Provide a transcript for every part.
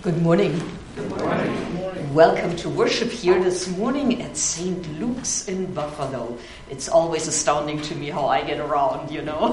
Good morning. Good morning. Welcome to worship here this morning at St. Luke's in Buffalo. It's always astounding to me how I get around,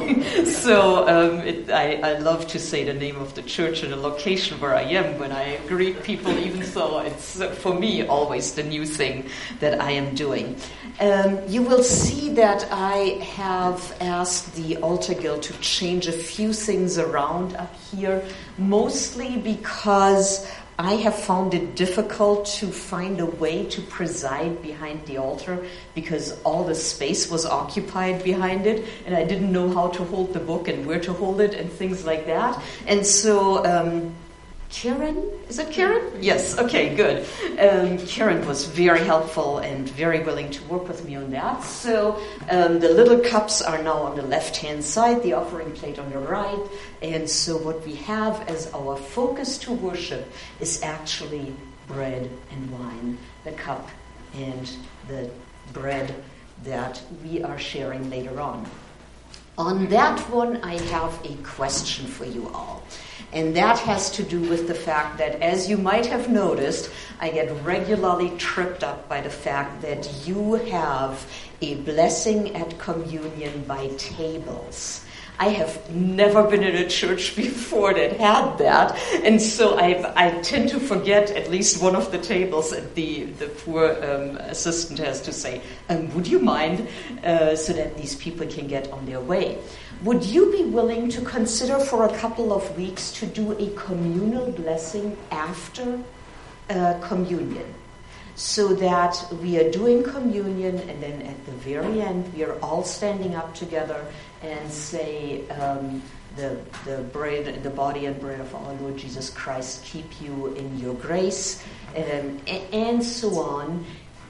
So I love to say the name of the church and the location where I am when I greet people, even so it's for me always the new thing that I am doing. You will see that I have asked the Altar Guild to change a few things around up here, mostly because I have found it difficult to find a way to preside behind the altar because all the space was occupied behind it and I didn't know how to hold the book and where to hold it and things like that. And so Karen, is it Karen? Yes, okay, good. Karen was very helpful and very willing to work with me on that. So the little cups are now on the left-hand side, the offering plate on the right. And so what we have as our focus to worship is actually bread and wine, the cup and the bread that we are sharing later on. On that one, I have a question for you all. And that has to do with the fact that, as you might have noticed, I get regularly tripped up by the fact that you have a blessing at communion by tables. I have never been in a church before that had that, and so I tend to forget at least one of the tables, and the poor assistant has to say, would you mind, so that these people can get on their way. Would you be willing to consider for a couple of weeks to do a communal blessing after communion? So that we are doing communion and then at the very end we are all standing up together and say the bread, the body and bread of our Lord Jesus Christ keep you in your grace, and so on.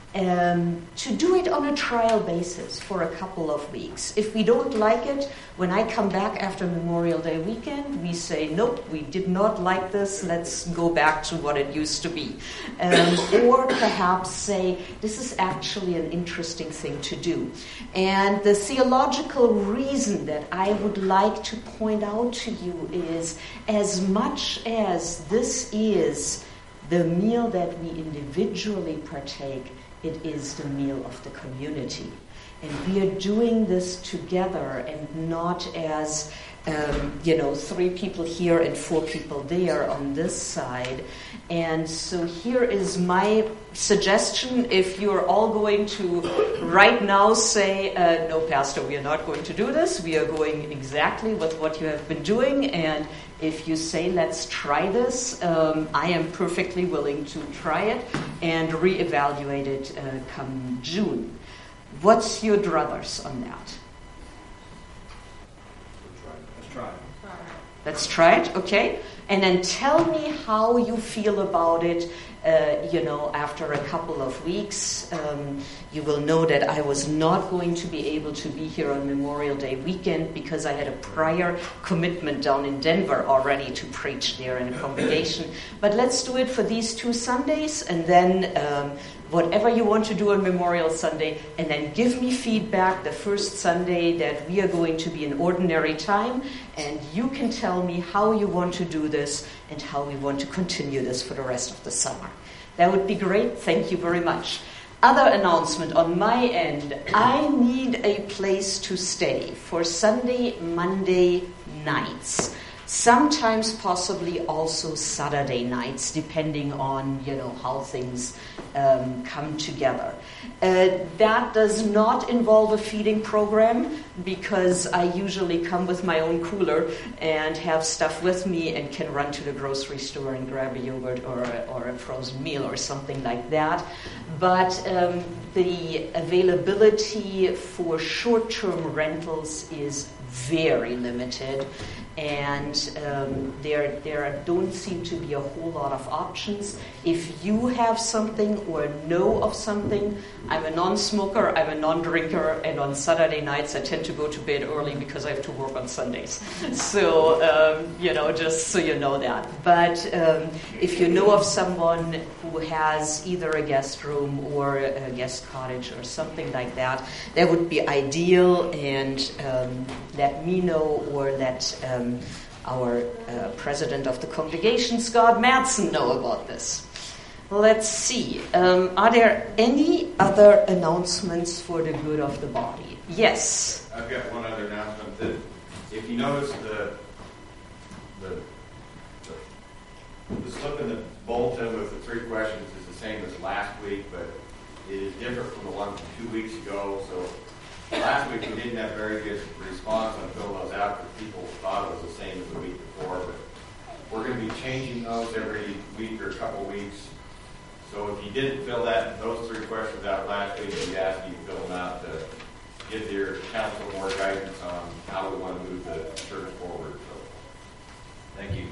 To do it on a trial basis for a couple of weeks. If we don't like it, when I come back after Memorial Day weekend, we say, nope, we did not like this, let's go back to what it used to be. Or perhaps say, this is actually an interesting thing to do. And the theological reason that I would like to point out to you is, as much as this is the meal that we individually partake, it is the meal of the community. And we are doing this together and not as, 3 people here and 4 people there on this side. And so here is my suggestion. If you're all going to right now say, no, Pastor, we are not going to do this. We are going exactly with what you have been doing. And if you say, let's try this, I am perfectly willing to try it and reevaluate it come June. What's your druthers on that? Let's try it, okay? And then tell me how you feel about it, after a couple of weeks. You will know that I was not going to be able to be here on Memorial Day weekend because I had a prior commitment down in Denver already to preach there in a congregation. But let's do it for these 2 Sundays, and then whatever you want to do on Memorial Sunday, and then give me feedback the first Sunday that we are going to be in ordinary time, and you can tell me how you want to do this and how we want to continue this for the rest of the summer. That would be great. Thank you very much. Other announcement on my end, I need a place to stay for Sunday, Monday nights. Sometimes possibly also Saturday nights, depending on, how things come together. That does not involve a feeding program because I usually come with my own cooler and have stuff with me and can run to the grocery store and grab a yogurt or a frozen meal or something like that. But the availability for short-term rentals is very limited. And there don't seem to be a whole lot of options. If you have something or know of something, I'm a non-smoker, I'm a non-drinker, and on Saturday nights I tend to go to bed early because I have to work on Sundays. So, just so you know that. But if you know of someone who has either a guest room or a guest cottage or something like that, that would be ideal, and let me know or let our president of the congregation, Scott Madsen, know about this. Let's see. Are there any other announcements for the good of the body? Yes. I've got one other announcement. That if you notice the slip in the bulletin with the 3 questions is the same as last week, but it is different from the one from 2 weeks ago. So last week we didn't have very good response on filling those out because people thought it was the same as the week before. But we're going to be changing those every week or a couple weeks. So if you didn't fill those 3 questions out last week, we asked you to fill them out to give your council more guidance on how we want to move the church forward. So, thank you.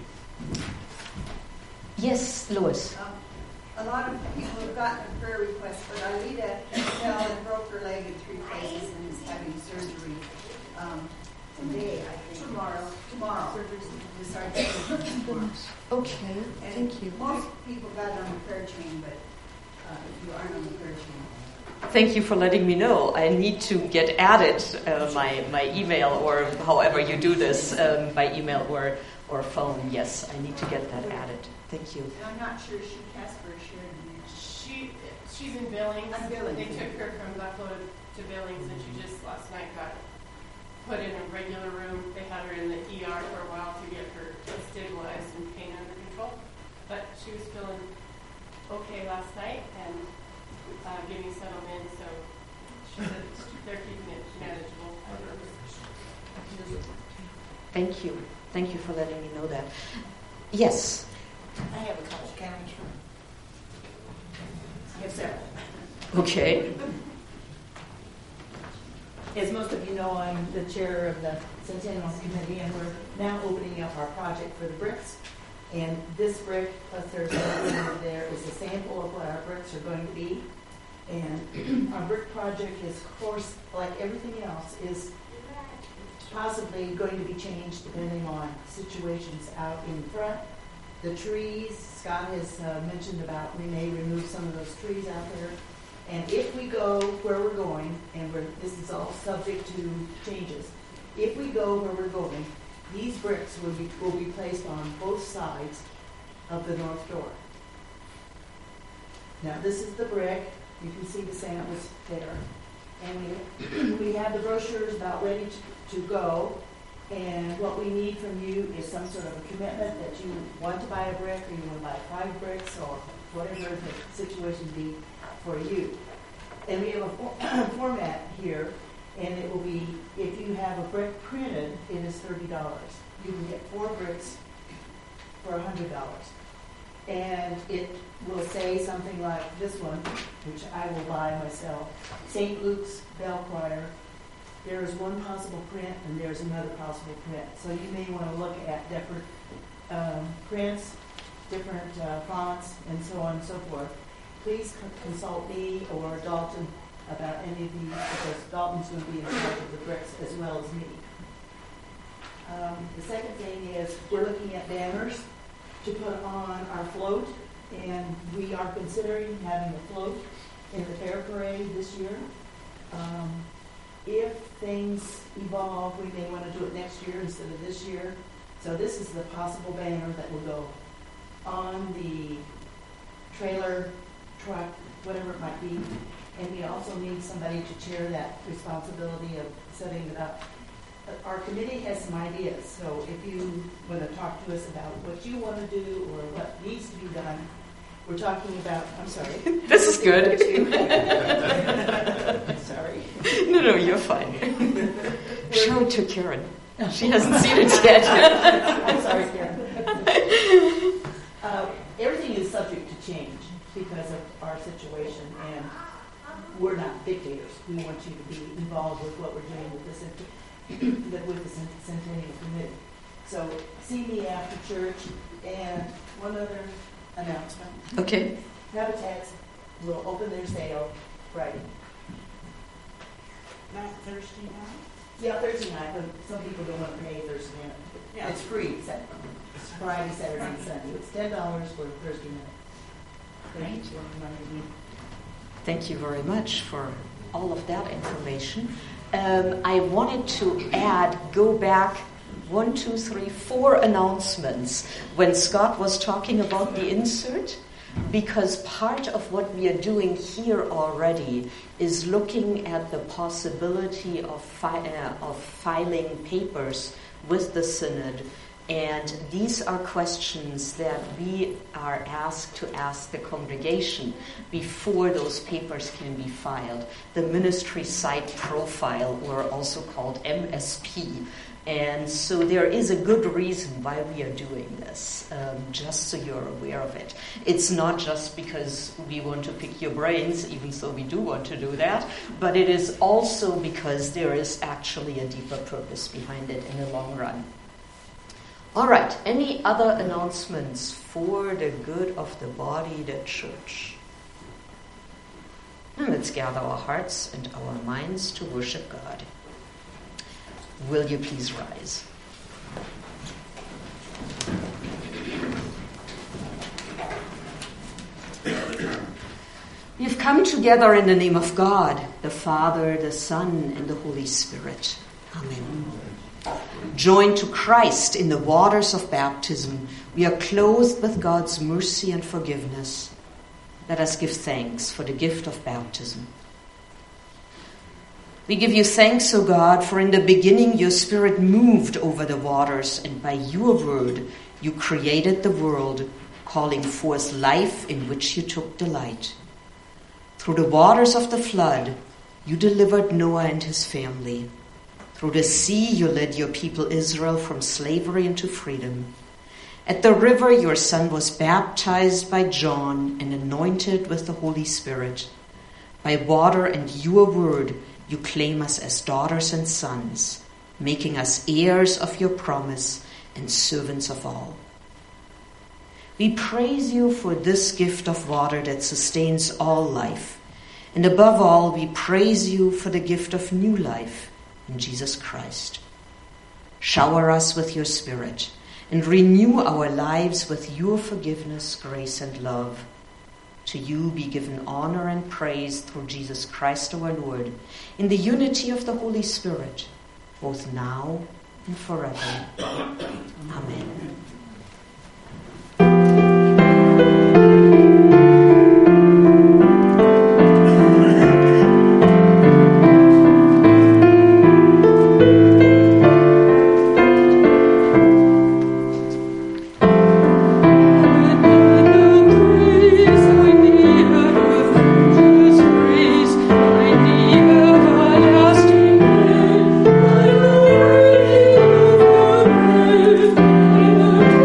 Yes, Lois. A lot of people have gotten a prayer request, but Alita fell and broke her leg in 3 places and is having surgery today, I think. Tomorrow. Surgery's decided. Okay, thank you. Most people got on the prayer chain, but if you aren't on the prayer chain. Thank you for letting me know. I need to get added my email or however you do this by email or phone. Yes, I need to get that added. Thank you. And I'm not sure Casper shared me. She's in Billings. Billings. They took her from Buffalo to Billings, and she just last night got put in a regular room. They had her in the ER for a while to get her stabilized and pain under control. But she was feeling okay last night and getting settled in. So she said they're keeping it manageable. Thank you. Thank you for letting me know that. Yes. I have a couple of comments. Yes, sir. Okay. As most of you know, I'm the chair of the Centennial Committee, and we're now opening up our project for the bricks. And this brick, plus there's another one there, is a sample of what our bricks are going to be. And our brick project is, of course, like everything else, is possibly going to be changed depending on situations out in front. The trees, Scott has mentioned about we may remove some of those trees out there. And if we go where we're going, and this is all subject to changes, if we go where we're going, these bricks will be placed on both sides of the north door. Now this is the brick. You can see the samples there. And we have the brochures about ready to go. And what we need from you is some sort of a commitment that you want to buy a brick, or you want to buy 5 bricks, or whatever the situation be for you. And we have a format here, and it will be, if you have a brick printed, it is $30. You can get 4 bricks for $100. And it will say something like this one, which I will buy myself, St. Luke's Bell Choir. There is one possible print, and there's another possible print. So you may want to look at different prints, different fonts, and so on and so forth. Please consult me or Dalton about any of these, because Dalton's going to be in charge of the bricks as well as me. The second thing is we're looking at banners to put on our float, and we are considering having a float in the fair parade this year. If things evolve, we may want to do it next year instead of this year. So this is the possible banner that will go on the trailer, truck, whatever it might be. And we also need somebody to chair that responsibility of setting it up. Our committee has some ideas, so if you want to talk to us about what you want to do or what needs to be done, we're talking about, I'm sorry. This is good. Sorry. No, you're fine. Show it to Karen. She hasn't seen it yet. I'm sorry, Karen. Everything is subject to change because of our situation, and we're not dictators. We want you to be involved with what we're doing with the Centennial Committee. So see me after church. And one other announcement. Okay. Habitats will open their sale Friday. Not Thursday night? Yeah, Thursday night, but some people don't want to pay Thursday night. Yeah. It's free. It's Friday, Saturday, and Sunday. It's $10 for Thursday night. Thank you. Thank you very much for all of that information. I wanted to go back 4 announcements when Scott was talking about the insert, because part of what we are doing here already is looking at the possibility of filing papers with the Synod. And these are questions that we are asked to ask the congregation before those papers can be filed. The ministry site profile, or also called MSP. And so there is a good reason why we are doing this, just so you're aware of it. It's not just because we want to pick your brains, even though we do want to do that, but it is also because there is actually a deeper purpose behind it in the long run. All right, any other announcements for the good of the body, the church? And let's gather our hearts and our minds to worship God. Will you please rise? We've come together in the name of God, the Father, the Son, and the Holy Spirit. Amen. Joined to Christ in the waters of baptism, we are clothed with God's mercy and forgiveness. Let us give thanks for the gift of baptism. We give you thanks, O God, for in the beginning your Spirit moved over the waters, and by your word you created the world, calling forth life in which you took delight. Through the waters of the flood, you delivered Noah and his family. Through the sea, you led your people Israel from slavery into freedom. At the river, your son was baptized by John and anointed with the Holy Spirit. By water and your word, you claim us as daughters and sons, making us heirs of your promise and servants of all. We praise you for this gift of water that sustains all life. And above all, we praise you for the gift of new life in Jesus Christ. Shower us with your Spirit and renew our lives with your forgiveness, grace, and love. To you be given honor and praise through Jesus Christ our Lord, in the unity of the Holy Spirit, both now and forever. Amen. Thank you.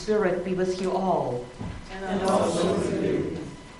Spirit be with you all. And also with you.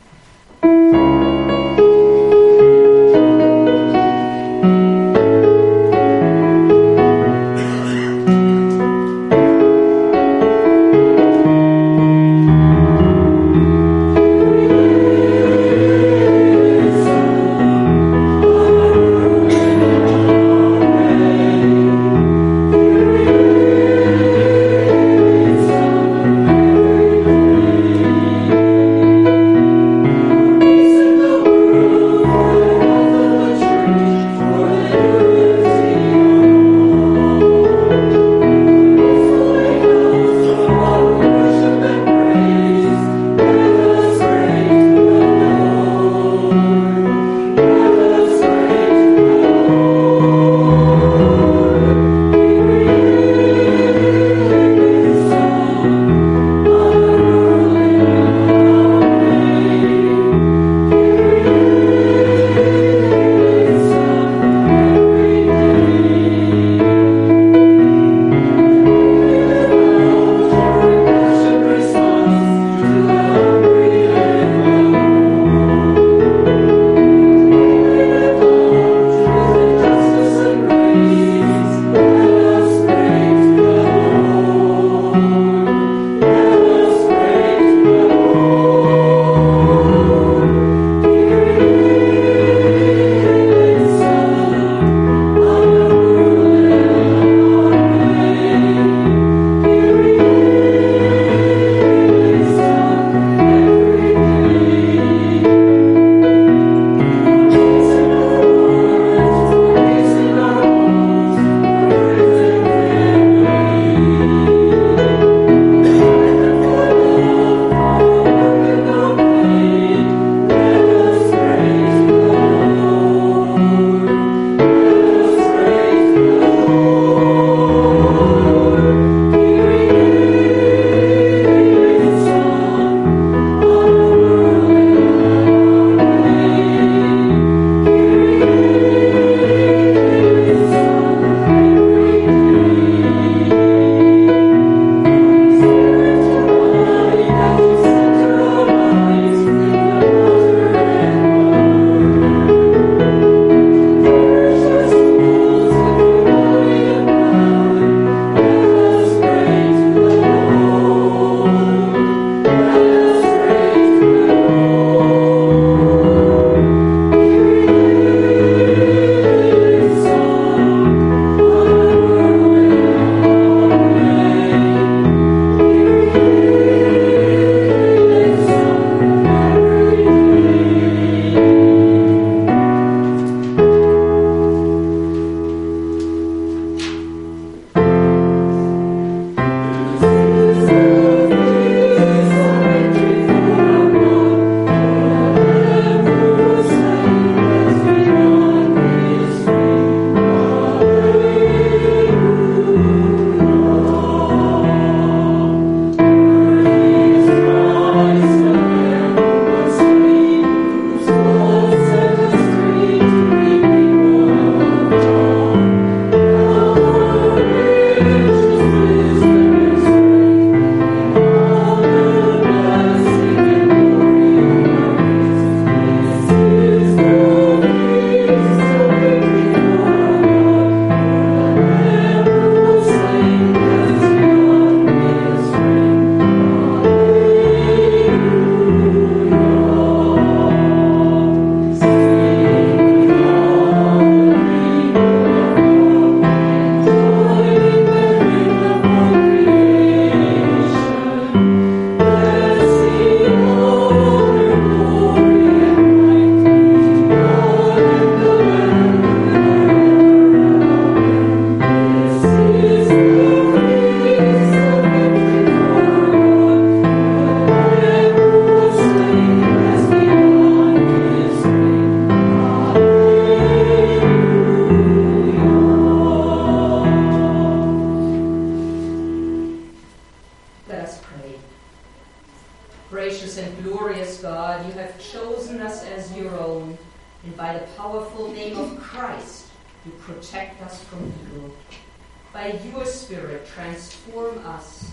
Gracious and glorious God, you have chosen us as your own, and by the powerful name of Christ, you protect us from evil. By your Spirit, transform us,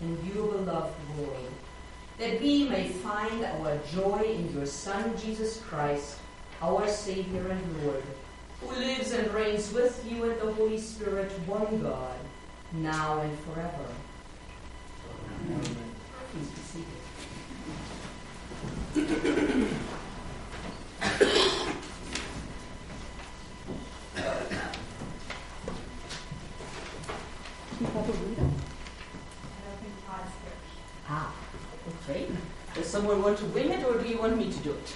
in your beloved world, that we may find our joy in your Son, Jesus Christ, our Savior and Lord, who lives and reigns with you and the Holy Spirit, one God, now and forever. Amen. Please be seated. Ah, okay. Does someone want to wing it, or do you want me to do it?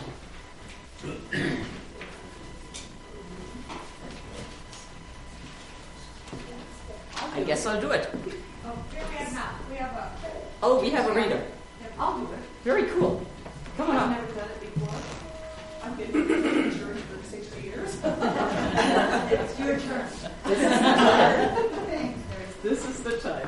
I guess I'll do it. Oh, we have a reader. I'll do it. Very cool. Come on I've up. never done it before. I've been in church for 60 years. It's your turn. This is the time.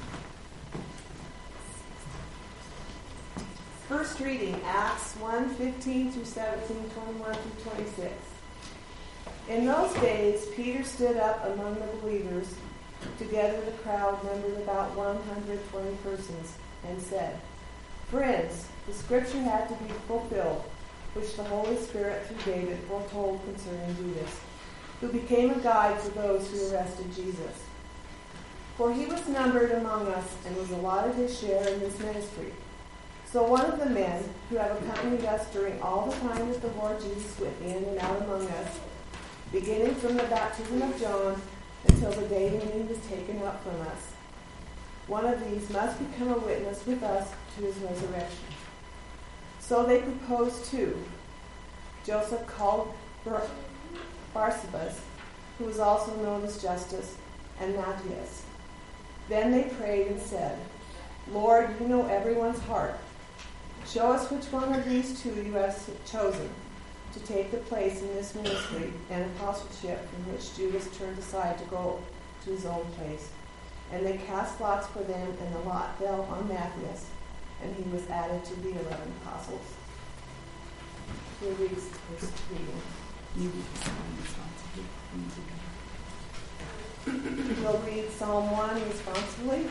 First reading, Acts 1:15 through 17, 21 through 26. In those days, Peter stood up among the believers, together the crowd numbered about 120 persons, and said, "Friends, the scripture had to be fulfilled, which the Holy Spirit through David foretold concerning Judas, who became a guide for those who arrested Jesus. For he was numbered among us and was allotted his share in this ministry. So one of the men who have accompanied us during all the time that the Lord Jesus went in and out among us, beginning from the baptism of John until the day when he was taken up from us, one of these must become a witness with us to his resurrection." So they proposed two, Joseph called Barsabas, who was also known as Justus, and Matthias. Then they prayed and said, "Lord, you know everyone's heart. Show us which one of these two you have chosen to take the place in this ministry and apostleship from which Judas turned aside to go to his own place." And they cast lots for them, and the lot fell on Matthias, and he was added to the 11 apostles. Here reads the first reading. We'll read Psalm 1 responsibly.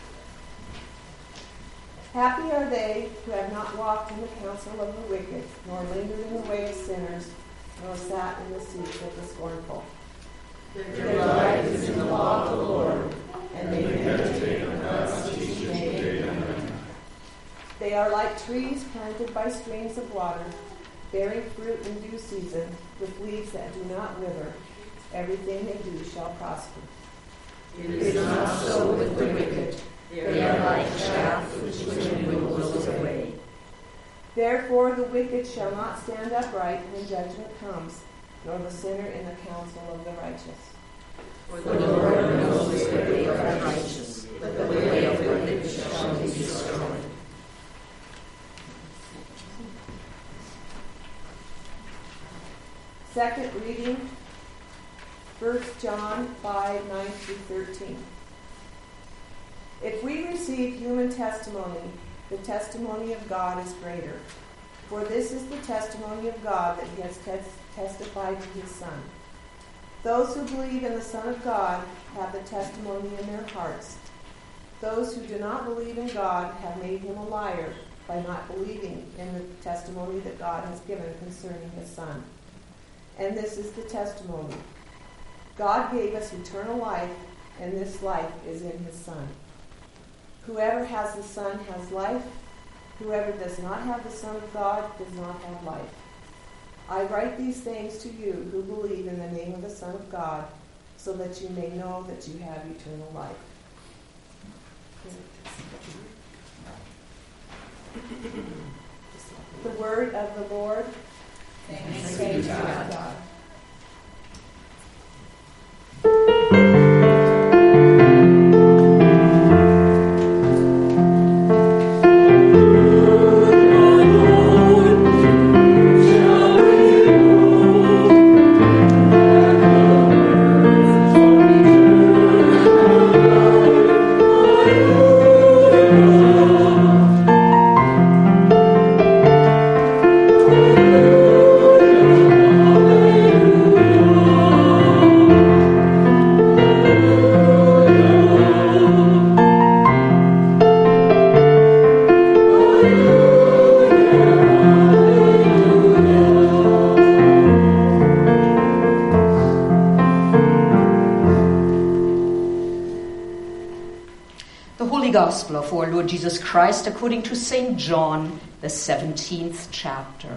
Happy are they who have not walked in the counsel of the wicked, nor lingered in the way of sinners, nor sat in the seats of the scornful. Their delight is in the law of the Lord, and they meditate on God's teaching day and night. They are like trees planted by streams of water, bearing fruit in due season, with leaves that do not wither. Everything they do shall prosper. It is not so with the wicked. They are like chaff which dwindles away. Therefore the wicked shall not stand upright when judgment comes, nor the sinner in the counsel of the righteous. For the Lord knows the way of the righteous, but the way of the wicked shall be destroyed. Second reading, 1 John 5:9 through 13. If we receive human testimony, the testimony of God is greater. For this is the testimony of God that he has testified to his Son. Those who believe in the Son of God have the testimony in their hearts. Those who do not believe in God have made him a liar by not believing in the testimony that God has given concerning his Son. And this is the testimony. God gave us eternal life, and this life is in his Son. Whoever has the Son has life. Whoever does not have the Son of God does not have life. I write these things to you who believe in the name of the Son of God, so that you may know that you have eternal life. The word of the Lord. Thanks be to God. Hallelujah. Holy Gospel of our Lord Jesus Christ according to St. John, the 17th chapter.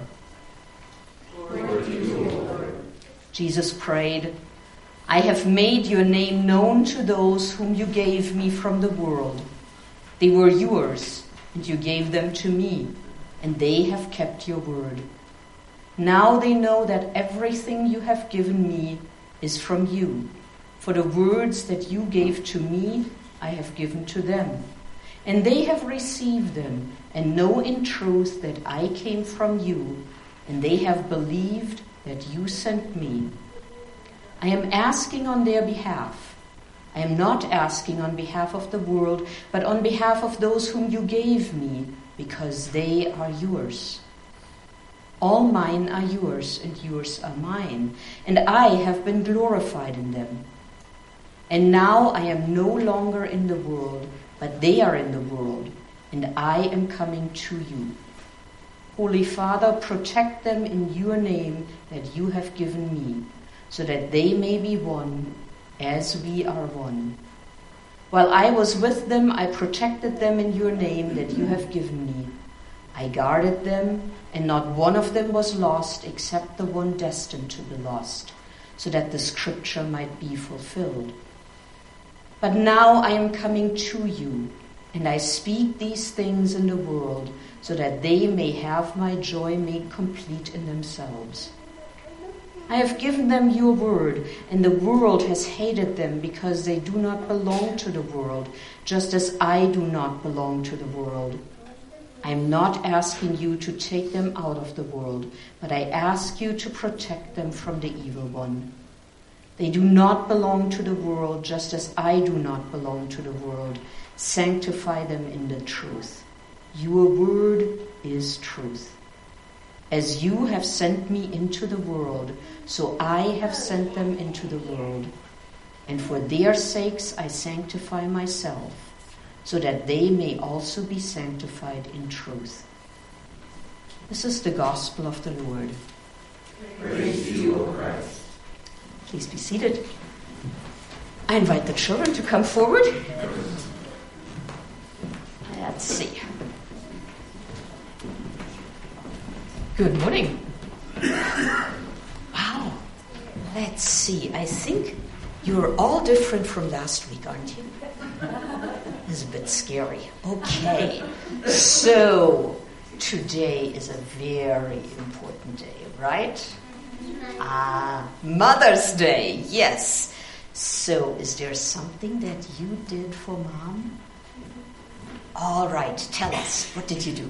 Glory to you, Lord. Jesus prayed, I have made your name known to those whom you gave me from the world. They were yours, and you gave them to me, and they have kept your word. Now they know that everything you have given me is from you. For the words that you gave to me, I have given to them. And they have received them, and know in truth that I came from you, and they have believed that you sent me. I am asking on their behalf. I am not asking on behalf of the world, but on behalf of those whom you gave me, because they are yours. All mine are yours, and yours are mine, and I have been glorified in them. And now I am no longer in the world, but they are in the world, and I am coming to you. Holy Father, protect them in your name that you have given me, so that they may be one as we are one. While I was with them, I protected them in your name that you have given me. I guarded them, and not one of them was lost except the one destined to be lost, so that the scripture might be fulfilled. But now I am coming to you, and I speak these things in the world, so that they may have my joy made complete in themselves. I have given them your word, and the world has hated them because they do not belong to the world, just as I do not belong to the world. I am not asking you to take them out of the world, but I ask you to protect them from the evil one. They do not belong to the world, just as I do not belong to the world. Sanctify them in the truth. Your word is truth. As you have sent me into the world, so I have sent them into the world. And for their sakes I sanctify myself, so that they may also be sanctified in truth. This is the gospel of the Lord. Praise to you, O Christ. Please be seated. I invite the children to come forward. Let's see. Good morning. Wow. Let's see. I think you're all different from last week, aren't you? It's a bit scary. Okay. So, today is a very important day, right? Mother's Day. Yes. So, is there something that you did for Mom? All right. Tell us. What did you do?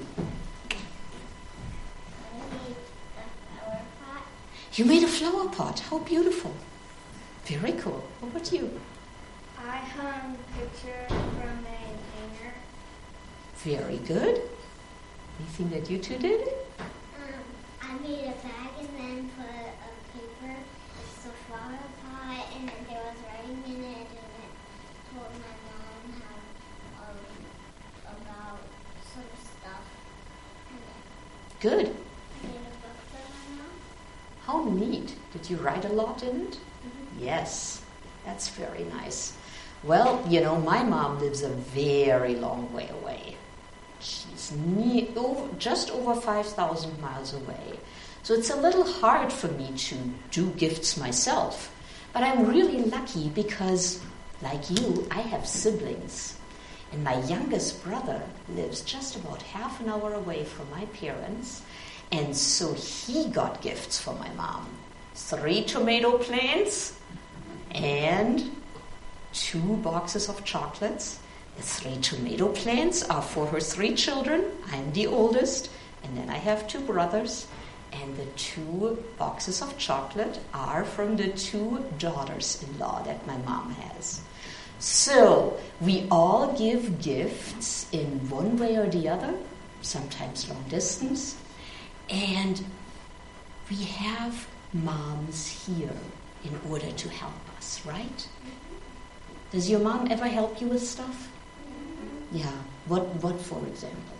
You made a flower pot. How beautiful. Very cool. What about you? I hung a picture from a hanger. Very good. Anything that you two did? I made a bag and then put a paper. It's a flower pot, and then there was writing in it, and it told my mom how about some stuff. Good. I made a book for my mom. How neat. Did you write a lot in it? Mm-hmm. Yes. That's very nice. Well, you know, my mom lives a very long way away. She's just over 5,000 miles away. So it's a little hard for me to do gifts myself. But I'm really lucky because, like you, I have siblings. And my youngest brother lives just about half an hour away from my parents. And so he got gifts for my mom. 3 tomato plants and 2 boxes of chocolates. The 3 tomato plants are for her 3 children. I'm the oldest. And then I have 2 brothers. And the 2 boxes of chocolate are from the 2 daughters-in-law that my mom has. So we all give gifts in one way or the other, sometimes long distance. And we have moms here in order to help us, right? Does your mom ever help you with stuff? Yeah. What for example?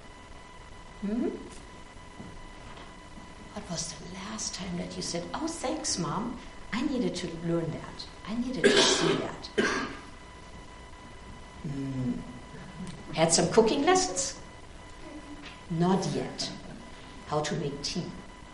What was the last time that you said, "Oh, thanks, Mom. I needed to learn that. I needed to see that." Had some cooking lessons? Not yet. How to make tea?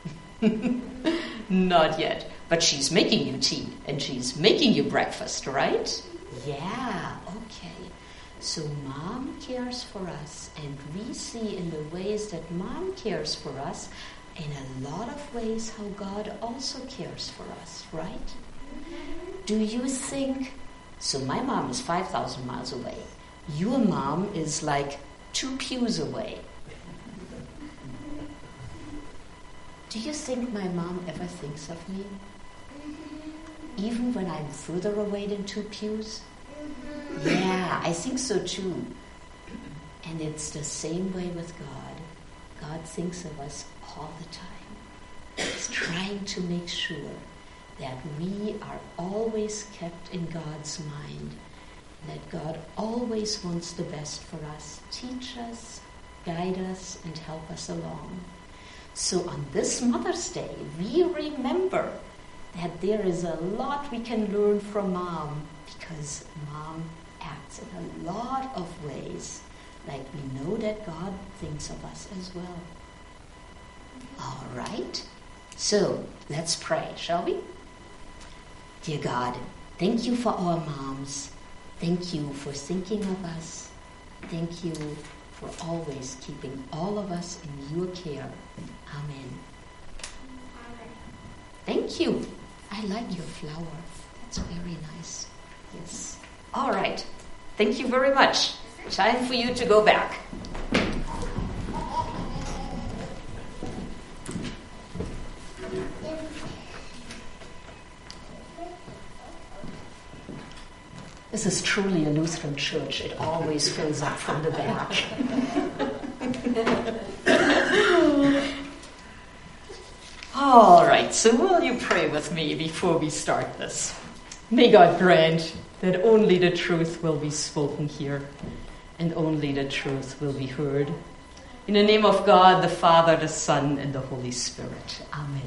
Not yet. But she's making you tea, and she's making you breakfast, right? Yeah, okay. So Mom cares for us, and we see in the ways that Mom cares for us, in a lot of ways how God also cares for us, right? Do you think, so my mom is 5,000 miles away. Your mom is like 2 pews away. Do you think my mom ever thinks of me? Even when I'm further away than 2 pews? Yeah, I think so too. And it's the same way with God. God thinks of us all the time. He's trying to make sure that we are always kept in God's mind, that God always wants the best for us, teach us, guide us, and help us along. So on this Mother's Day, we remember that there is a lot we can learn from Mom, because Mom acts in a lot of ways like we know that God thinks of us as well. All right, so let's pray, shall we? Dear God, thank you for our moms. Thank you for thinking of us. Thank you for always keeping all of us in your care. Amen. Thank you. I like your flower. That's very nice. Yes. All right. Thank you very much. Time for you to go back. This is truly a Lutheran church. It always fills up from the back. All right, so will you pray with me before we start this? May God grant that only the truth will be spoken here, and only the truth will be heard. In the name of God, the Father, the Son, and the Holy Spirit. Amen.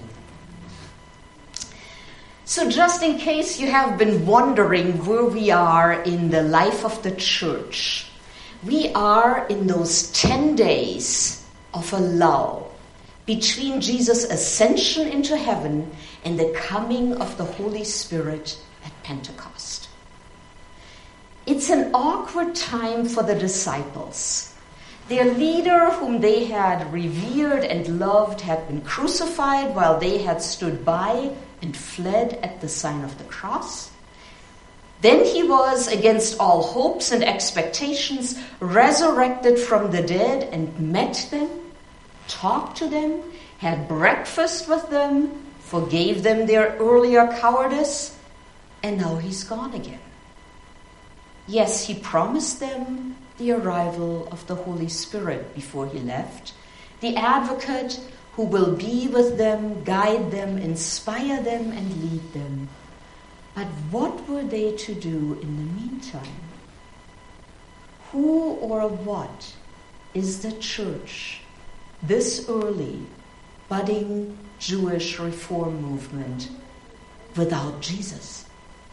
So just in case you have been wondering where we are in the life of the church, we are in those 10 days of a lull between Jesus' ascension into heaven and the coming of the Holy Spirit at Pentecost. It's an awkward time for the disciples. Their leader, whom they had revered and loved, had been crucified while they had stood by and fled at the sign of the cross. Then he was, against all hopes and expectations, resurrected from the dead and met them, talked to them, had breakfast with them, forgave them their earlier cowardice, and now he's gone again. Yes, he promised them the arrival of the Holy Spirit before he left, the advocate who will be with them, guide them, inspire them, and lead them. But what were they to do in the meantime? Who or what is the church, this early, budding Jewish reform movement, without Jesus?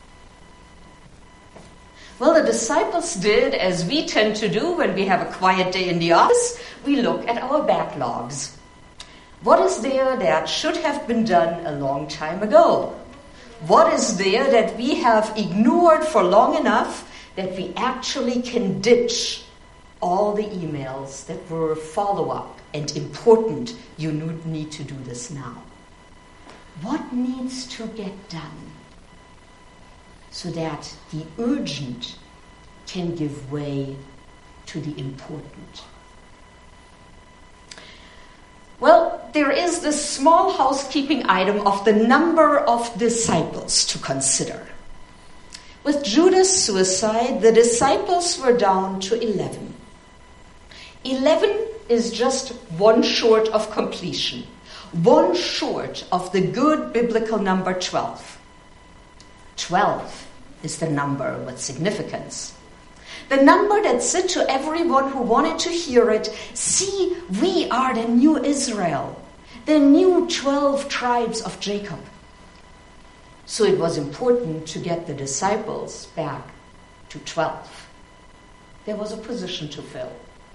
Well, the disciples did as we tend to do when we have a quiet day in the office. We look at our backlogs. What is there that should have been done a long time ago? What is there that we have ignored for long enough that we actually can ditch all the emails that were follow-up and important? You need to do this now. What needs to get done so that the urgent can give way to the important? Well, there is this small housekeeping item of the number of disciples to consider. With Judas' suicide, the disciples were down to 11. 11 is just one short of completion, one short of the good biblical number 12. 12 is the number with significance. The number that said to everyone who wanted to hear it, see, we are the new Israel, the new 12 tribes of Jacob. So it was important to get the disciples back to 12. there was a position to fill.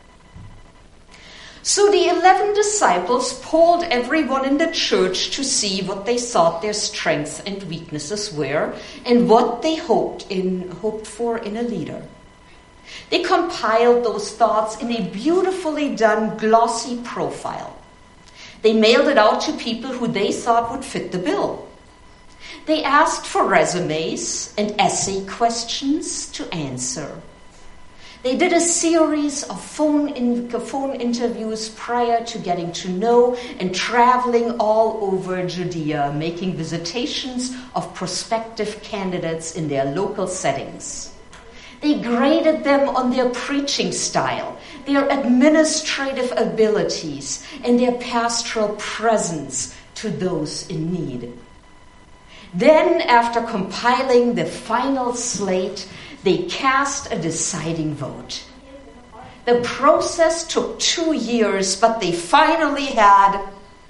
So the 11 disciples polled everyone in the church to see what they thought their strengths and weaknesses were and what they hoped for in a leader. They compiled those thoughts in a beautifully done glossy profile. They mailed it out to people who they thought would fit the bill. They asked for resumes and essay questions to answer. They did a series of phone interviews prior to getting to know and traveling all over Judea, making visitations of prospective candidates in their local settings. They graded them on their preaching style, their administrative abilities, and their pastoral presence to those in need. Then, after compiling the final slate, they cast a deciding vote. The process took 2 years, but they finally had...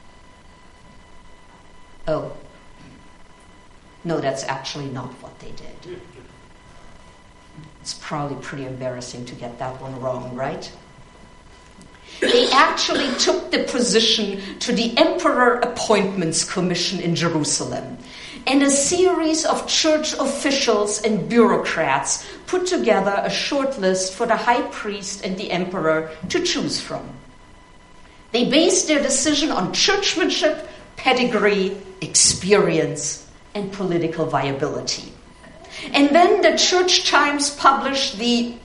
Oh, no, that's actually not what they did. It's probably pretty embarrassing to get that one wrong, right? They actually took the position to the Emperor Appointments Commission in Jerusalem, and a series of church officials and bureaucrats put together a short list for the high priest and the emperor to choose from. They based their decision on churchmanship, pedigree, experience, and political viability. And then the Church Times published the...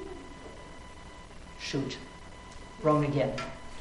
Wrong again.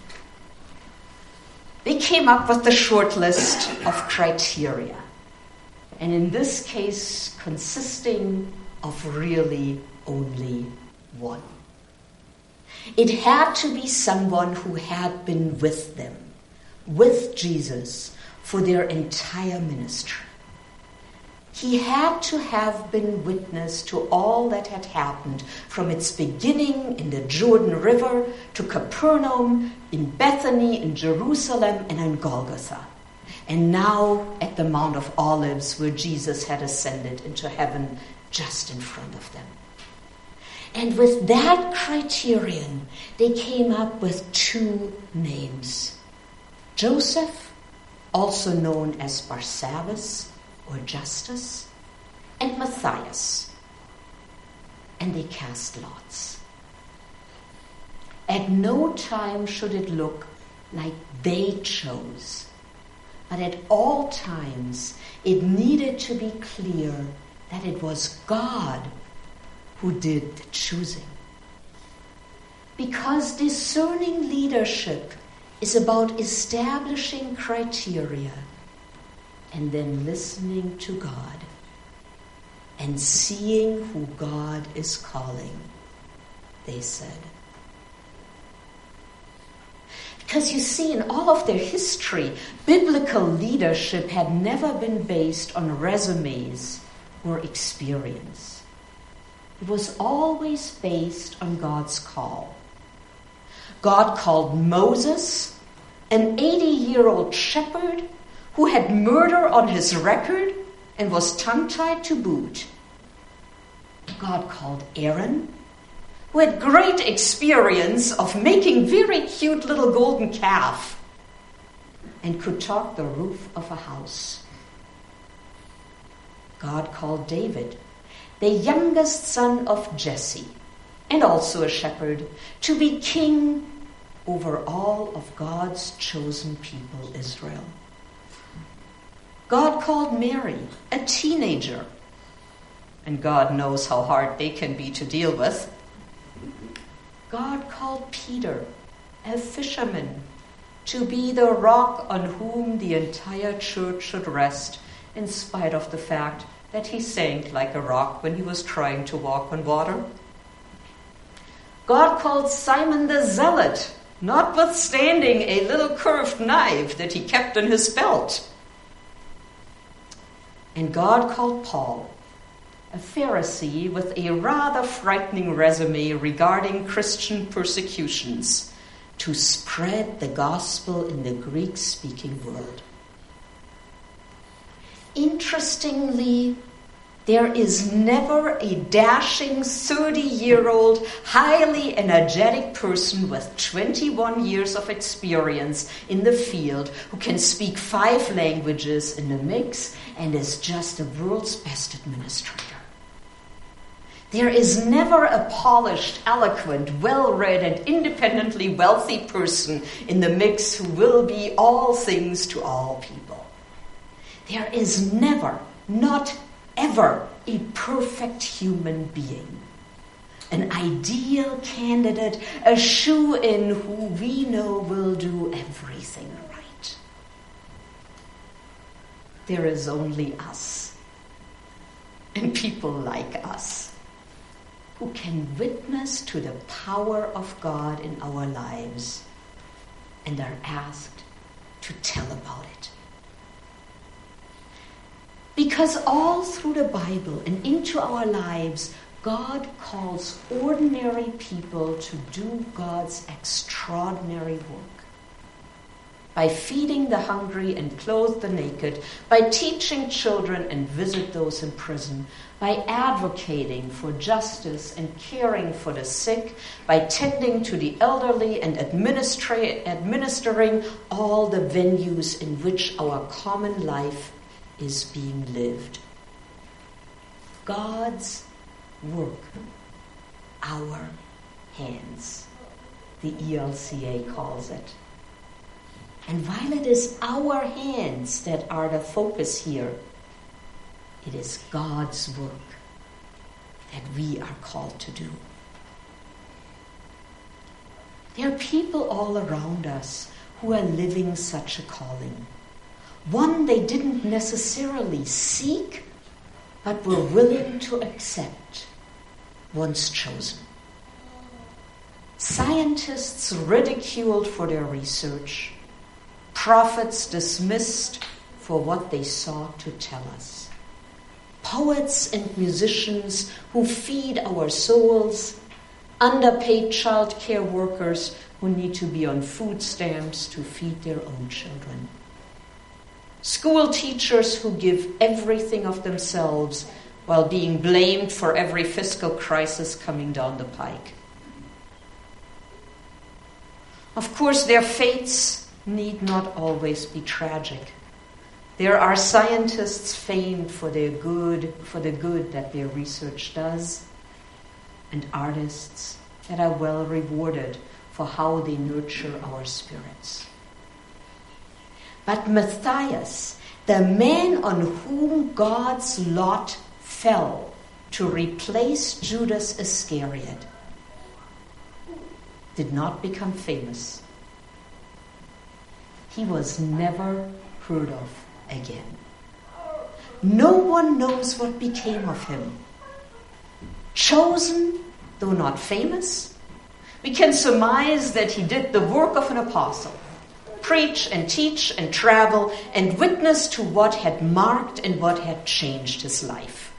They came up with the short list of criteria. And in this case, consisting of really only one. It had to be someone who had been with them, with Jesus, for their entire ministry. He had to have been witness to all that had happened from its beginning in the Jordan River to Capernaum, in Bethany, in Jerusalem, and in Golgotha. And now at the Mount of Olives, where Jesus had ascended into heaven just in front of them. And with that criterion, they came up with 2 names. Joseph, also known as Barsabbas or Justus, and Matthias. And they cast lots. At no time should it look like they chose. But at all times, it needed to be clear that it was God who did the choosing. Because discerning leadership is about establishing criteria and then listening to God and seeing who God is calling, they said. Because you see, in all of their history, biblical leadership had never been based on resumes or experience. It was always based on God's call. God called Moses, an 80-year-old shepherd who had murder on his record and was tongue-tied to boot. God called Aaron, who had great experience of making very cute little golden calf and could talk the roof of a house. God called David, the youngest son of Jesse, and also a shepherd, to be king over all of God's chosen people, Israel. God called Mary, a teenager, and God knows how hard they can be to deal with. God called Peter, a fisherman, to be the rock on whom the entire church should rest, in spite of the fact that he sank like a rock when he was trying to walk on water. God called Simon the Zealot, notwithstanding a little curved knife that he kept in his belt. And God called Paul, a Pharisee with a rather frightening resume regarding Christian persecutions, to spread the gospel in the Greek-speaking world. Interestingly, There is never a dashing 30-year-old, highly energetic person with 21 years of experience in the field who can speak 5 languages in a mix and is just the world's best administrator. There is never a polished, eloquent, well-read, and independently wealthy person in the mix who will be all things to all people. There is never, not ever, a perfect human being, an ideal candidate, a shoo-in who we know will do everything right. There is only us, and people like us, who can witness to the power of God in our lives and are asked to tell about it. Because all through the Bible and into our lives, God calls ordinary people to do God's extraordinary work. By feeding the hungry and clothe the naked, by teaching children and visit those in prison, by advocating for justice and caring for the sick, by tending to the elderly and administering all the venues in which our common life is being lived. God's work, our hands, the ELCA calls it. And while it is our hands that are the focus here, it is God's work that we are called to do. There are people all around us who are living such a calling. One they didn't necessarily seek, but were willing to accept once chosen. Scientists ridiculed for their research. Prophets dismissed for what they sought to tell us. Poets and musicians who feed our souls. Underpaid child care workers who need to be on food stamps to feed their own children. School teachers who give everything of themselves while being blamed for every fiscal crisis coming down the pike. Of course, their fates need not always be tragic. There are scientists famed for the good that their research does, and artists that are well rewarded for how they nurture our spirits. But Matthias, the man on whom God's lot fell to replace Judas Iscariot, did not become famous. He was never heard of again. No one knows what became of him. Chosen, though not famous, we can surmise that he did the work of an apostle. Preach and teach and travel and witness to what had marked and what had changed his life.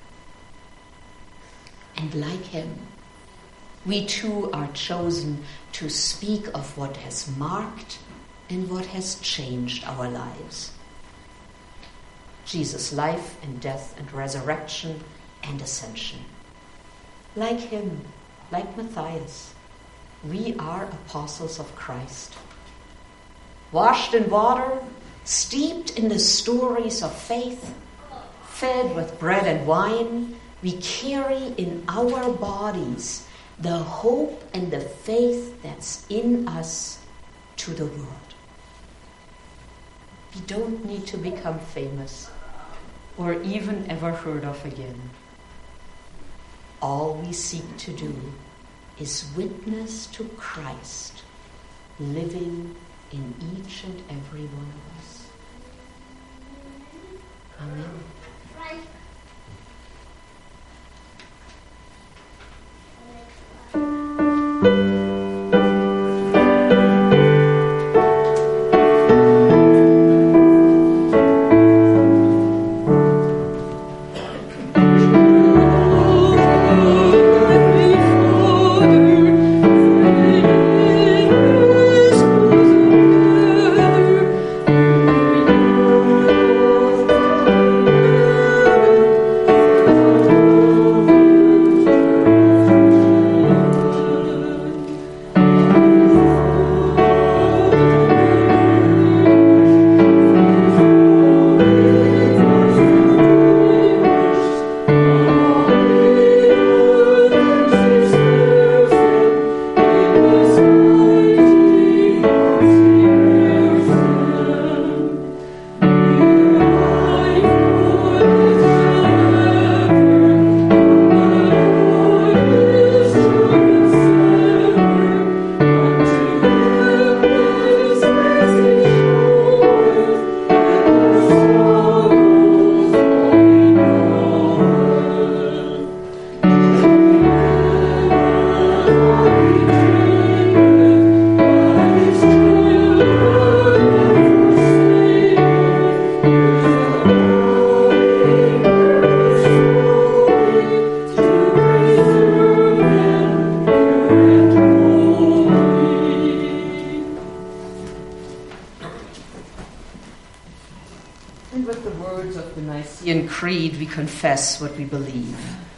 And like him, we too are chosen to speak of what has marked and what has changed our lives. Jesus' life and death and resurrection and ascension. Like him, like Matthias, we are apostles of Christ. Washed in water, steeped in the stories of faith, fed with bread and wine, we carry in our bodies the hope and the faith that's in us to the world. We don't need to become famous or even ever heard of again. All we seek to do is witness to Christ living in each and every one of us. Amen. with the words of the Nicene Creed, we confess what we believe.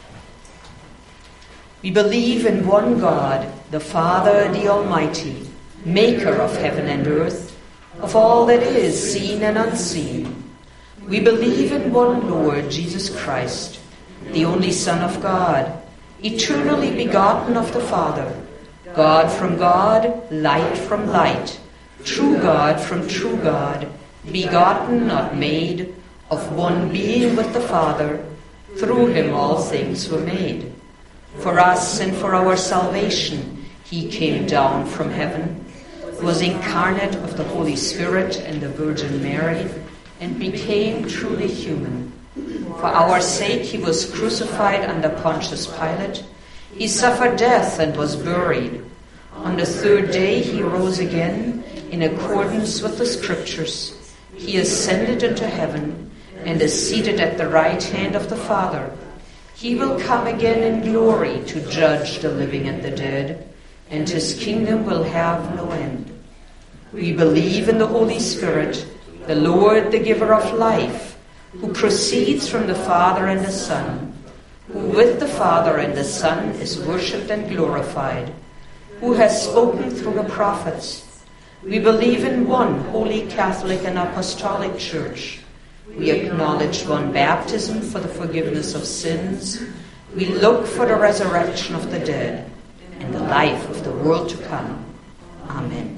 We believe in one God, the Father, the Almighty, maker of heaven and earth, of all that is seen and unseen. We believe in one Lord, Jesus Christ, the only Son of God, eternally begotten of the Father, God from God, light from light, true God from true God, begotten, not made, of one being with the Father. Through him all things were made. For us and for our salvation, he came down from heaven, was incarnate of the Holy Spirit and the Virgin Mary, and became truly human. For our sake he was crucified under Pontius Pilate. He suffered death and was buried. On the third day he rose again in accordance with the Scriptures. He ascended into heaven and is seated at the right hand of the Father. He will come again in glory to judge the living and the dead, and his kingdom will have no end. We believe in the Holy Spirit, the Lord, the giver of life, who proceeds from the Father and the Son, who with the Father and the Son is worshipped and glorified, who has spoken through the prophets. We believe in one holy Catholic and Apostolic Church. We acknowledge one baptism for the forgiveness of sins. We look for the resurrection of the dead and the life of the world to come. Amen.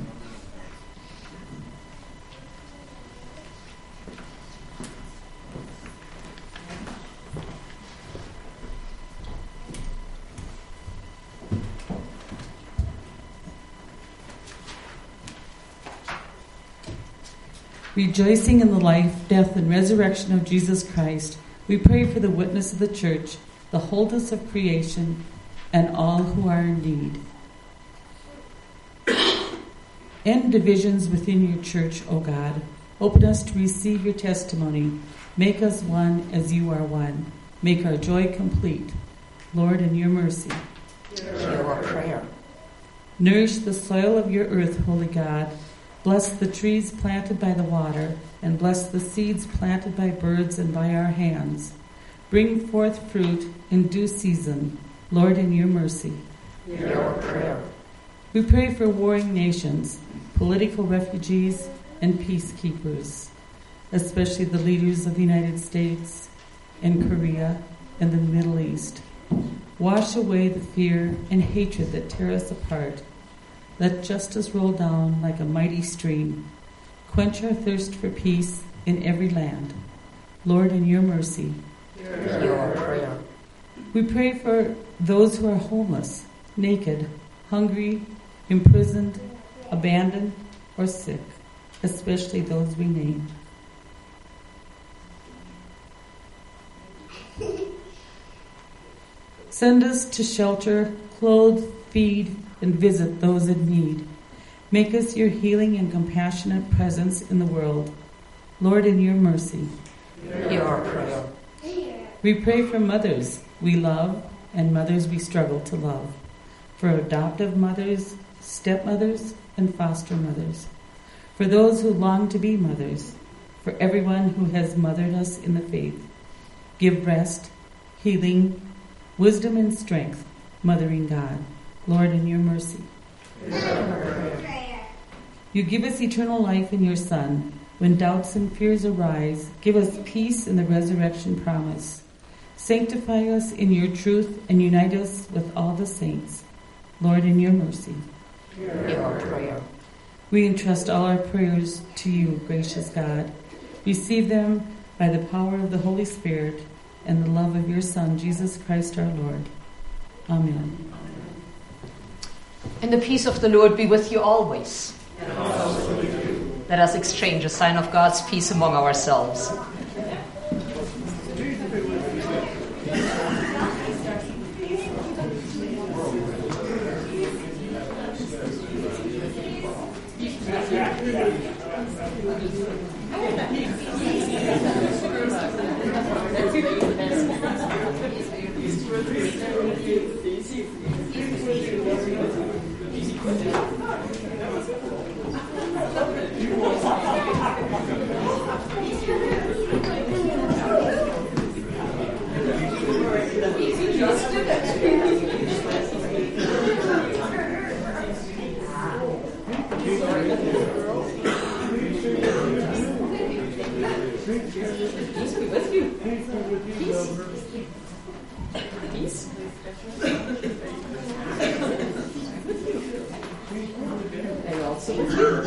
Rejoicing in the life, death, and resurrection of Jesus Christ, we pray for the witness of the Church, the wholeness of creation, and all who are in need. End divisions within your Church, O God. Open us to receive your testimony. Make us one as you are one. Make our joy complete. Lord, in your mercy. Hear our prayer. Nourish the soil of your earth, Holy God. Bless the trees planted by the water, and bless the seeds planted by birds and by our hands. Bring forth fruit in due season, Lord, in your mercy. Hear our prayer. We pray for warring nations, political refugees, and peacekeepers, especially the leaders of the United States and Korea and the Middle East. Wash away the fear and hatred that tear us apart. Let justice roll down like a mighty stream. Quench our thirst for peace in every land. Lord, in your mercy. Hear our prayer. We pray for those who are homeless, naked, hungry, imprisoned, abandoned, or sick, especially those we name. Send us to shelter, clothe, feed, and visit those in need. Make us your healing and compassionate presence in the world. Lord, in your mercy. Hear our prayer. We pray for mothers we love and mothers we struggle to love, for adoptive mothers, stepmothers, and foster mothers, for those who long to be mothers, for everyone who has mothered us in the faith. Give rest, healing, wisdom, and strength, mothering God. Lord, in your mercy. You give us eternal life in your Son. When doubts and fears arise, give us peace in the resurrection promise. Sanctify us in your truth and unite us with all the saints. Lord, in your mercy. Hear our prayer. We entrust all our prayers to you, gracious God. Receive them by the power of the Holy Spirit and the love of your Son, Jesus Christ our Lord. Amen. And the peace of the Lord be with you always. Let us exchange a sign of God's peace among ourselves. Peace be with you. Peace. And also with you.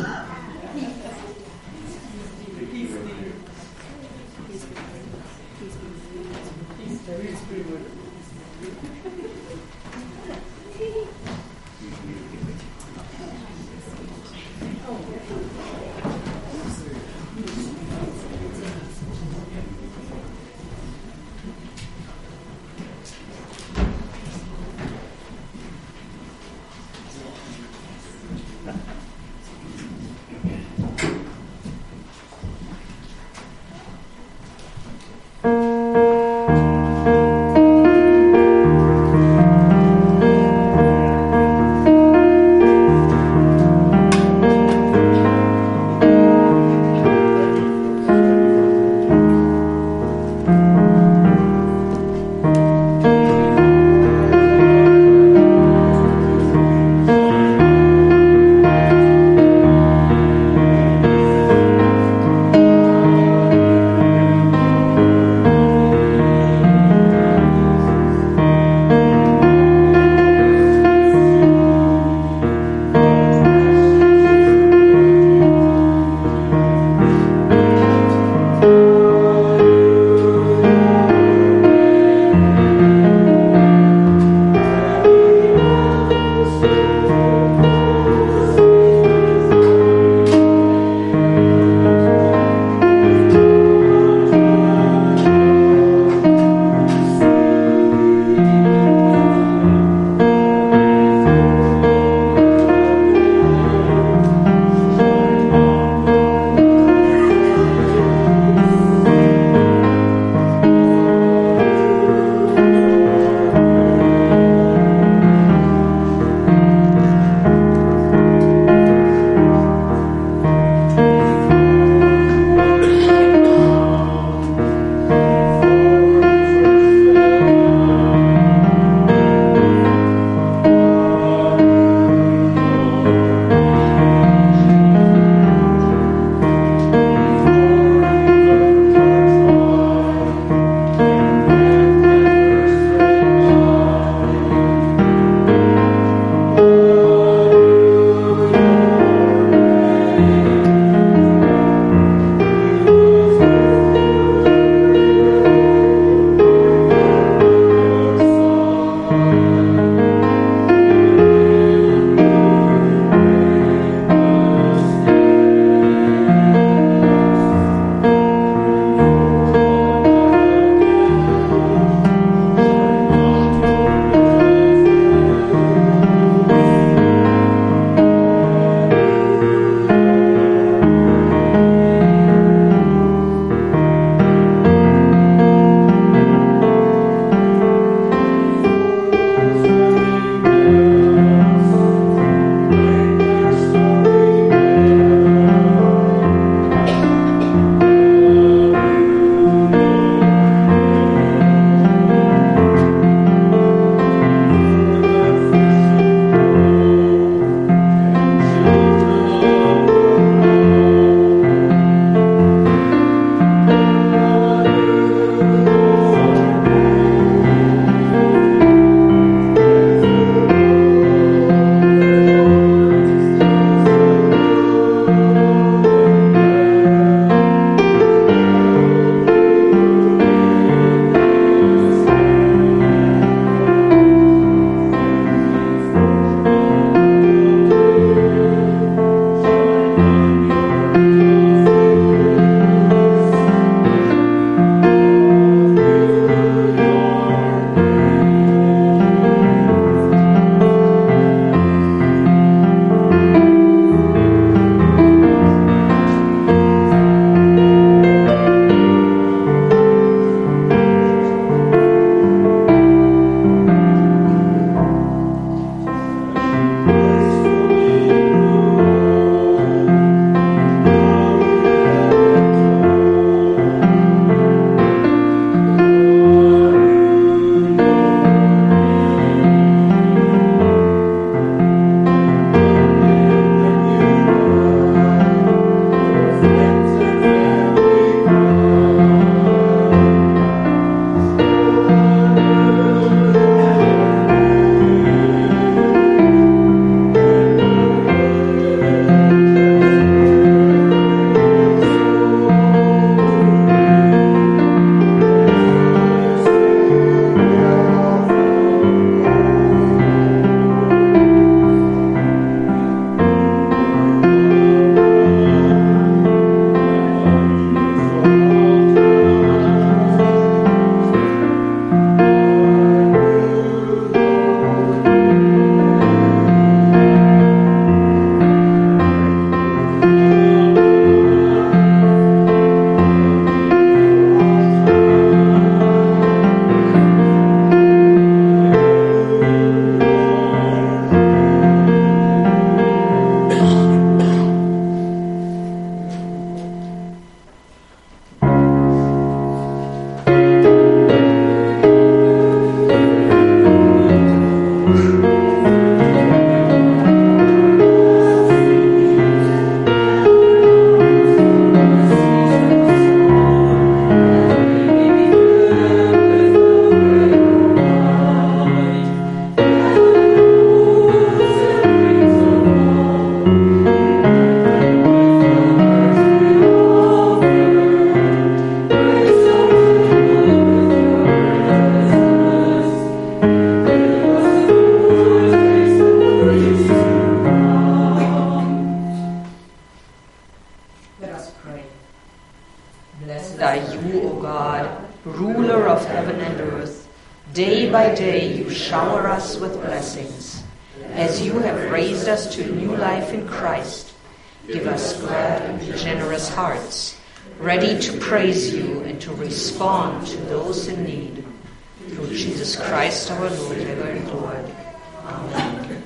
Blessed are you, O God, ruler of heaven and earth. Day by day you shower us with blessings. As you have raised us to new life in Christ, give us glad and generous hearts, ready to praise you and to respond to those in need. Through Jesus Christ our Lord, ever and Lord. Amen.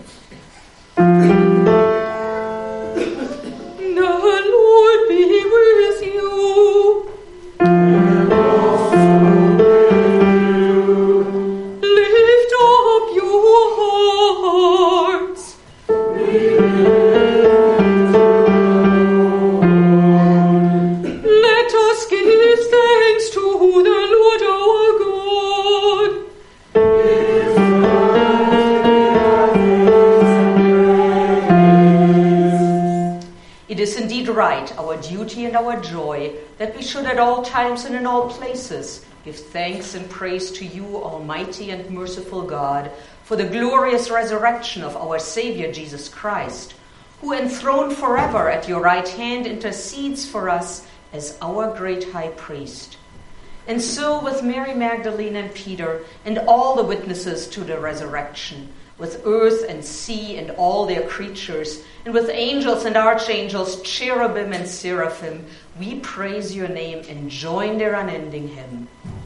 The Lord be with you. Lift up your hearts. Let us give thanks to the Lord our God. It is indeed right, our duty and our joy, that we should at all times and in all places give thanks and praise to you, Almighty and merciful God, for the glorious resurrection of our Savior Jesus Christ, who enthroned forever at your right hand intercedes for us as our great high priest. And so with Mary Magdalene and Peter and all the witnesses to the resurrection, with earth and sea and all their creatures, and with angels and archangels, cherubim and seraphim, we praise your name and join their unending hymn.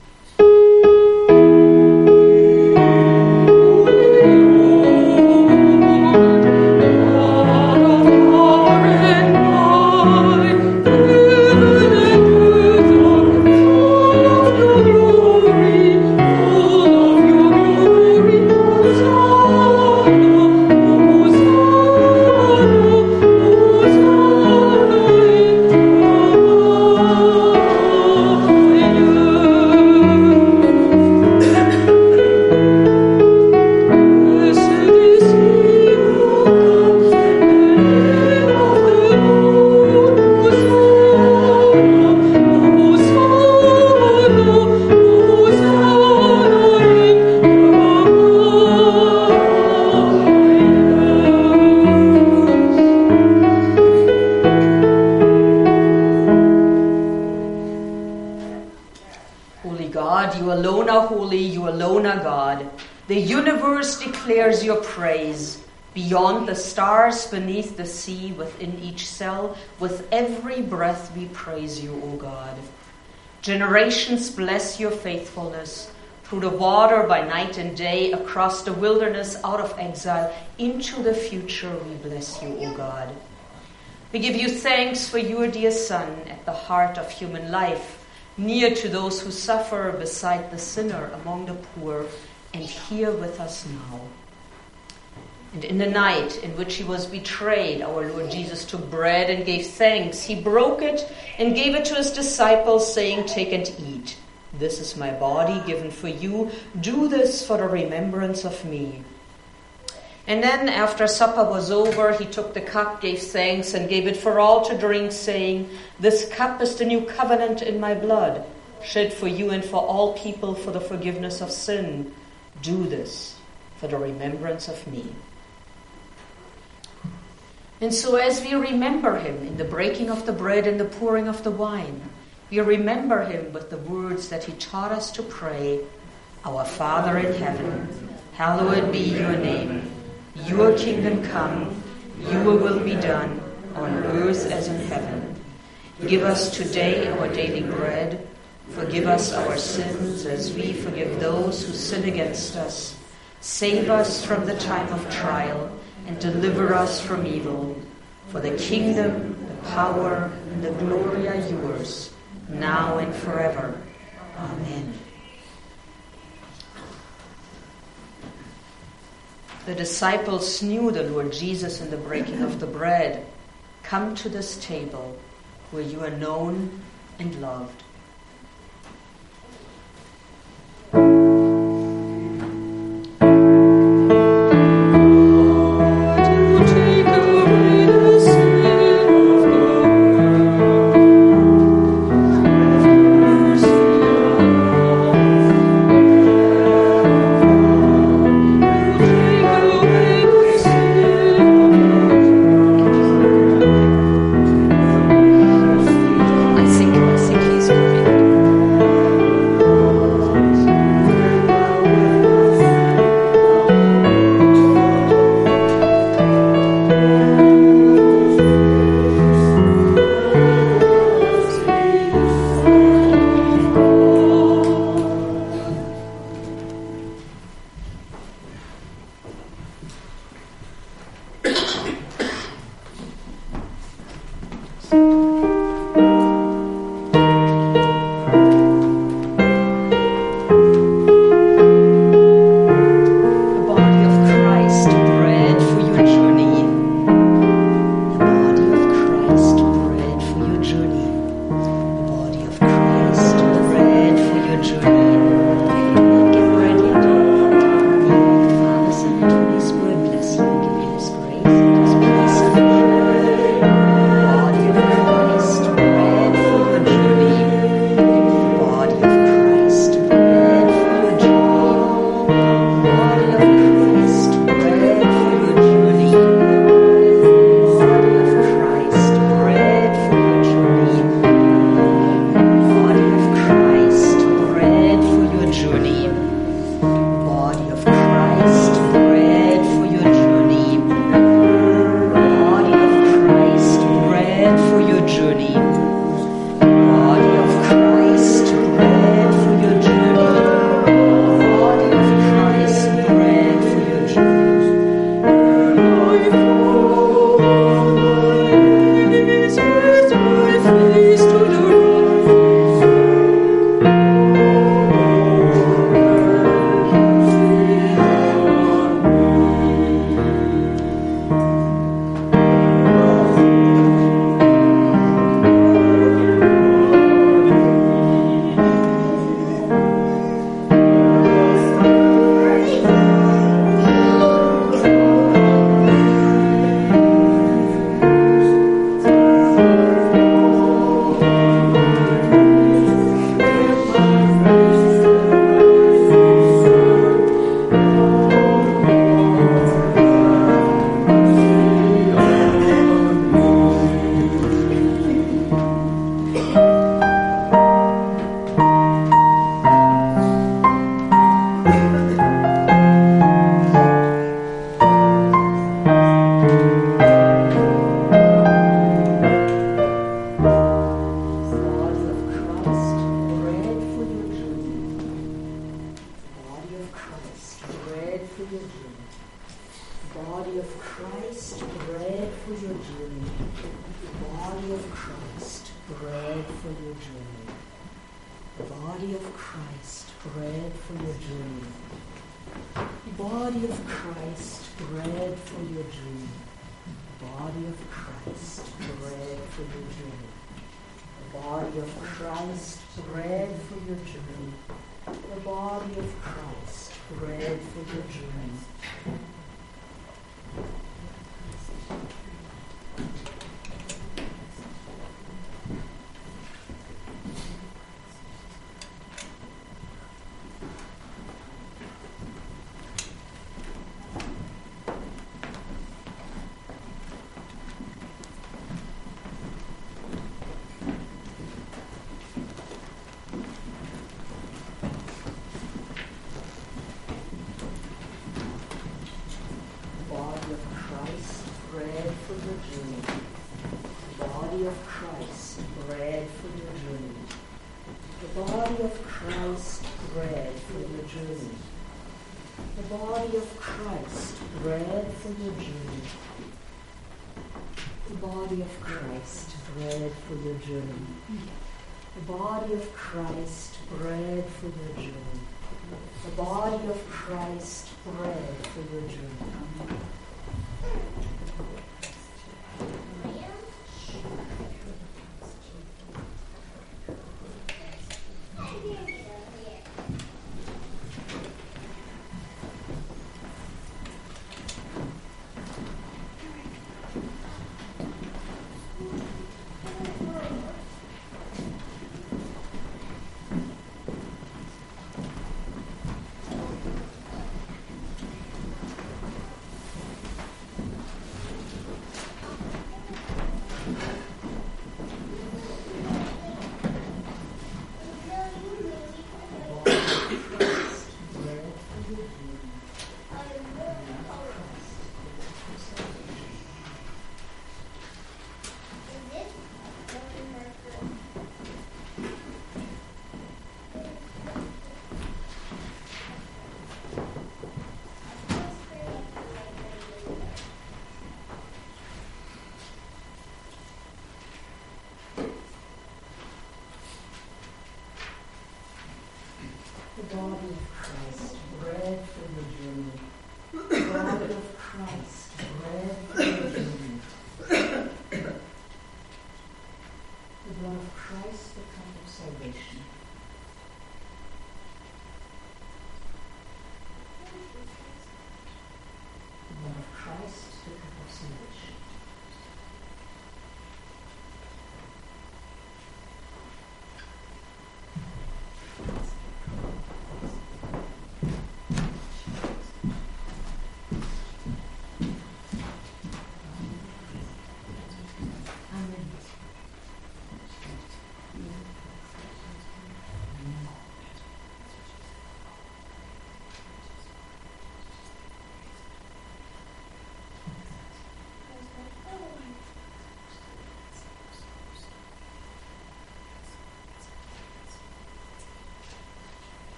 The universe declares your praise. Beyond the stars, beneath the sea, within each cell, with every breath we praise you, O God. Generations bless your faithfulness. Through the water by night and day, across the wilderness, out of exile, into the future we bless you, O God. We give you thanks for your dear Son at the heart of human life, near to those who suffer, beside the sinner, among the poor, and here with us now. And in the night in which he was betrayed, our Lord Jesus took bread and gave thanks. He broke it and gave it to his disciples, saying, "Take and eat. This is my body given for you. Do this for the remembrance of me." And then, after supper was over, he took the cup, gave thanks, and gave it for all to drink, saying, "This cup is the new covenant in my blood, shed for you and for all people for the forgiveness of sin. Do this for the remembrance of me." And so as we remember him in the breaking of the bread and the pouring of the wine, we remember him with the words that he taught us to pray, "Our Father in heaven, hallowed be your name. Your kingdom come, your will be done, on earth as in heaven. Give us today our daily bread. Forgive us our sins as we forgive those who sin against us. Save us from the time of trial and deliver us from evil. For the kingdom, the power, and the glory are yours, now and forever. Amen." The disciples knew the Lord Jesus in the breaking of the bread. Come to this table where you are known and loved. I think he's journey. Body of Christ, bread for your journey. Body of Christ, bread for your journey.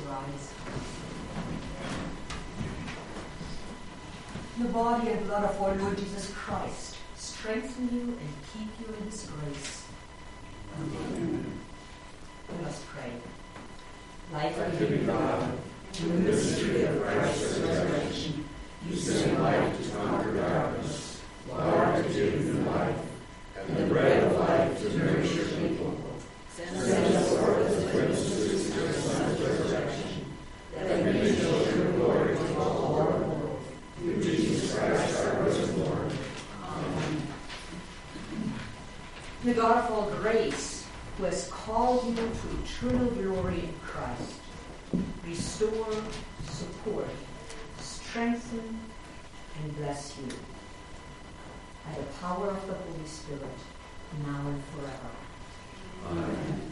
rise. The body and blood of our Lord Jesus Christ strengthen you and keep you in His grace. Amen. Let us pray. Life and giving God, through the mystery of Christ's resurrection, you send light to conquer darkness, water to give you life, and the bread of life to nourish your people. Send us forth as witnesses to your Son's resurrection, that we may show your glory to all the world. Through Jesus Christ, our risen Lord. Amen. The God of all grace, who has called you to eternal glory in Christ, restore, support, strengthen, and bless you. By the power of the Holy Spirit, now and forever. Amen.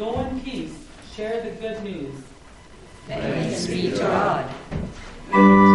Share the good news. Thanks be to God.